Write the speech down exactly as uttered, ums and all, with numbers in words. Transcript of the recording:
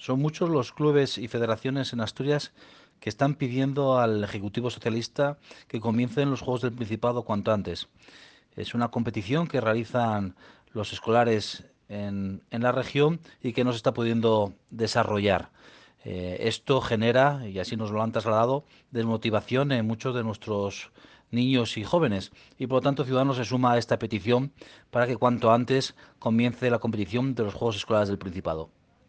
Son muchos los clubes y federaciones en Asturias que están pidiendo al Ejecutivo Socialista que comiencen los Juegos del Principado cuanto antes. Es una competición que realizan los escolares en, en la región y que no se está pudiendo desarrollar. Eh, esto genera, y así nos lo han trasladado, desmotivación en muchos de nuestros niños y jóvenes. Y por lo tanto, Ciudadanos se suma a esta petición para que cuanto antes comience la competición de los Juegos Escolares del Principado.